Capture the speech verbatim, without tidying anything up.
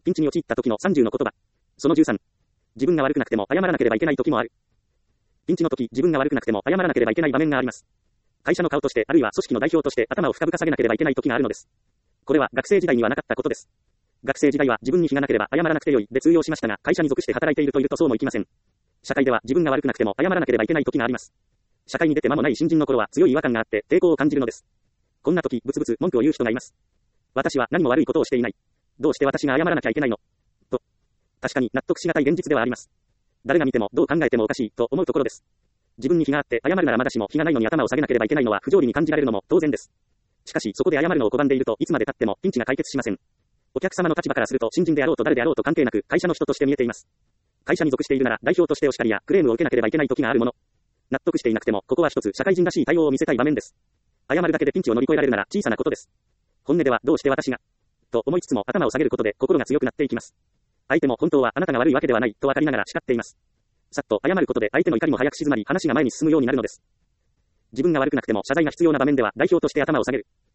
ピンチに陥った時のさんじゅうの言葉。そのじゅうさん。自分が悪くなくても謝らなければいけない時もある。ピンチの時、自分が悪くなくても謝らなければいけない場面があります。会社の顔として、あるいは組織の代表として頭を深々下げなければいけない時があるのです。これは学生時代にはなかったことです。学生時代は自分に非がなければ謝らなくてよいで通用しましたが、会社に属して働いているといるとそうもいきません。社会では自分が悪くなくても謝らなければいけない時があります。社会に出て間もない新人の頃は強い違和感があって抵抗を感じるのです。こんな時、ブツブツ文句を言う人がいます。私は何も悪いことをしていない。どうして私が謝らなきゃいけないのと。確かに納得しがたい現実ではあります。誰が見てもどう考えてもおかしいと思うところです。自分に非があって謝るならまだしも非がないのに頭を下げなければいけないのは不条理に感じられるのも当然です。しかしそこで謝るのを拒んでいるといつまで経ってもピンチが解決しません。お客様の立場からすると新人であろうと誰であろうと関係なく会社の人として見えています。会社に属しているなら代表としてお叱りやクレームを受けなければいけない時があるもの。納得していなくてもここは一つ社会人らしい対応を見せたい場面です。謝るだけでピンチを乗り越えられるなら小さなことです。本音ではどうして私がと思いつつも頭を下げることで心が強くなっていきます。相手も本当はあなたが悪いわけではないと分かりながら叱っています。さっと謝ることで相手の怒りも早く静まり話が前に進むようになるのです。自分が悪くなくても謝罪が必要な場面では代表として頭を下げる。